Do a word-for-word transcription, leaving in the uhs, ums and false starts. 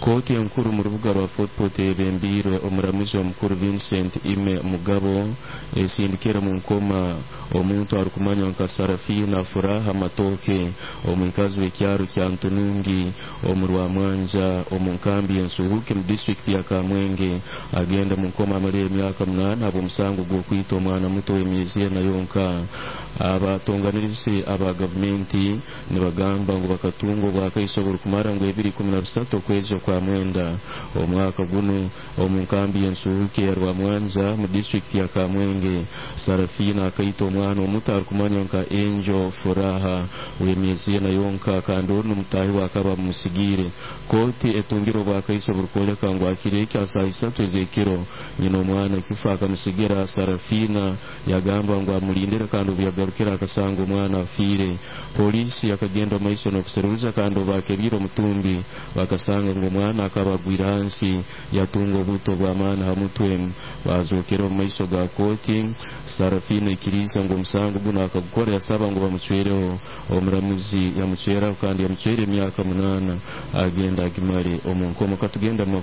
koti enkuru mu rubuga rwa Fort Portal bembirwe omuramuzi omukuru Vincent Ime Mugabo esindikira mu nkoma omuntu arukumanya nka Sarafina Furaha Matoke omukazi w'ekyaro kya Ntunungi omurwa Mwanja omunkambi ensuhuke mu district ya Kamwenge agenda mu nkoma amali emyaka munana abo musango gwo kwita omwana muto w'emyezi na yonka abatonganirize aba gavumenti ne bagamba ngo bakatungo bwakaisobora kumara ngo ebiri kumi na bisatu kwezi kwa mwenda omwaka guno omunkambi ensuhuke ya rwa Mwanja mu district ya Kamwenge Sarafina akaita omwana omuto arukumanya nka Angel Furaha w'emyezi na yonka kandi ono mutahi wakaba musigire koti etungiro bwakaisobora koleka ngo akireke saa isatu ezekiro nyina omwana kifa akamusigira Sarafina yagamba ngo amulindire kandi byagarukira akasanga omwana afire polisi yakagenda maiso no kuseruza kandi bakebiro mutumbi bakasanga ngo omwana akabagwira hansi yatungo buto bwa mana hamutwe bazokera maiso ga koti Sarafina ikiriza ngo musango guno akagukora yasaba ngo bamucwereho omuramuzi yamucwera kandi yamucwere emyaka munana agenda agimare omunkomo katugenda